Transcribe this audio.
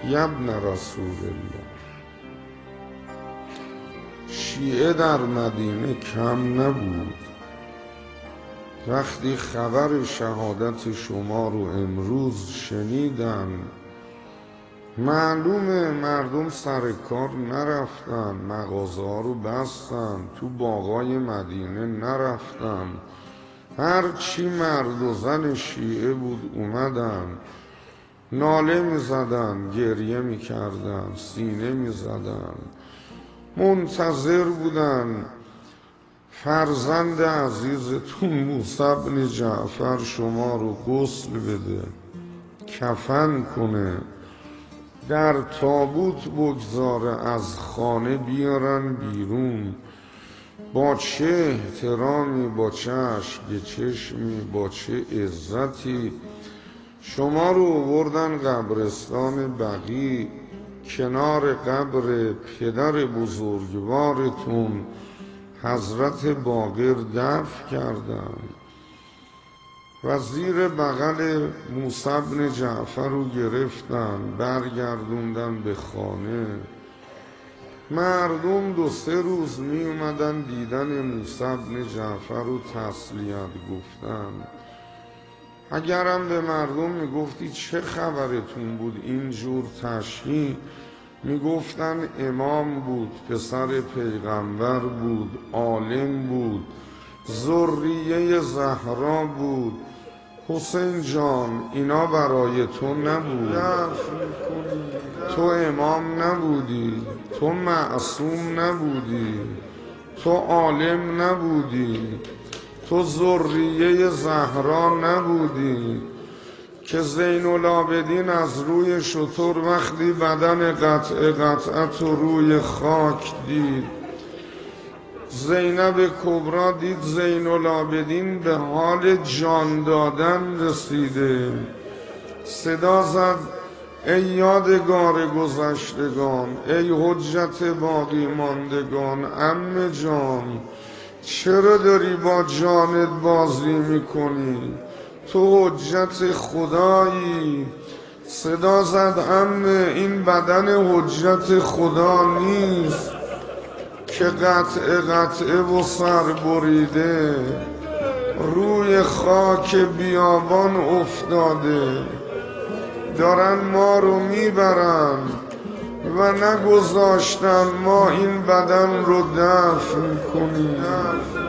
یبن رسول الله. شیعه در مدینه کم نبود. وقتی خبر شهادت شما رو امروز شنیدن، معلومه مردم سر کار نرفتن، مغازه ها رو بستن، تو باغای مدینه نرفتن، هرچی مرد و زن شیعه بود اومدن، ناله می زدن، گریه می کردن، سینه می زدن، منتظر بودن فرزند عزیزتون موسی بن جعفر شما رو غسل بده، کفن کنه، در تابوت بگذاره، از خانه بیارن بیرون. با چه احترامی، با چه اشک چشمی، با چه عزتی شما رو آوردن قبرستان بقیع، کنار قبر پدر بزرگوارتون حضرت باقر دفن کردن و زیر بغل موسی بن جعفر رو گرفتن، برگردوندن به خانه. مردم 2-3 روز می اومدن دیدن موسی بن جعفر رو تسلیت گفتن. اگرم به مردم می گفتی چه خبرتون بود اینجور تشییع، می گفتن امام بود، پسر پیغمبر بود، عالم بود، ذریه زهرا بود. حسین جان اینا برای تو نبود، تو امام نبودی، تو معصوم نبودی، تو عالم نبودی، تو ذریه زهرا نبودی که زین العابدین از روی شتر وقتی بدن قطعت رو روی خاک دید، زینب کبرا دید زین العابدین به حال جان دادن رسیده، صدا زد ای یادگار گذشتگان، ای حجت باقی ماندگان، عمه جان چرا داری با جانت بازی میکنی؟ تو حجت خدایی. صدا زد عمه این بدن حجت خدا نیست که قطعه و سر بریده روی خاک بیابان افتاده، دارن ما رو میبرن و نگذاشتن ما این بدن رو دفن کنیم.